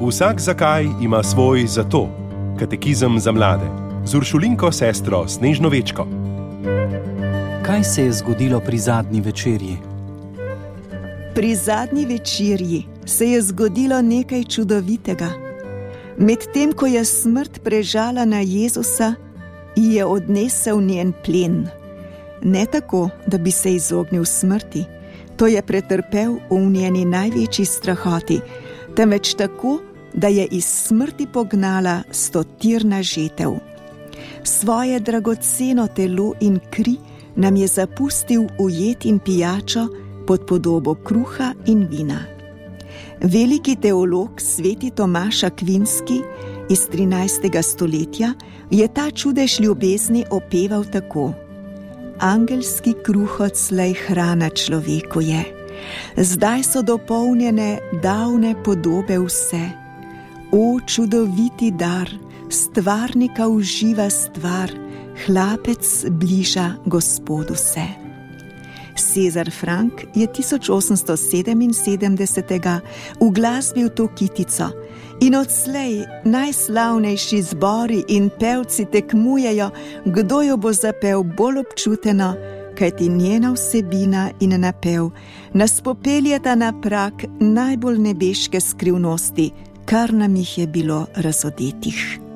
Vsak zakaj ima svoj zato. Katekizem za mlade. Z Uršulinko sestro Snežno Večko. Kaj se je zgodilo pri zadnji večerji? Pri zadnji večerji se je zgodilo nekaj čudovitega. Medtem ko je smrt prežala na Jezusa, ji je odnesel njen plen. Ne tako, da bi se izognil smrti, to je pretrpel v njeni največji strahoti, temveč tako, da je iz smrti pognala stotirna žetev. Svoje dragoceno telo in kri nam je zapustil ujet in pijačo pod podobo kruha in vina. Veliki teolog sveti Tomaš Akvinski iz 13. stoletja je ta čudež ljubezni opeval tako: angelski kruh odslej hrana človeku je, zdaj so dopolnjene davne podobe vse. O čudoviti dar, stvarnika uživa stvar, hlapec bliža Gospodu se. Cezar Frank je 1877. uglasbil to kitico in odslej najslavnejši zbori in pevci tekmujejo, kdo jo bo zapel bolj občuteno, kajti njena vsebina in napev nas popeljeta na prag najbolj nebeške skrivnosti, kar nam jih je bilo razodetih.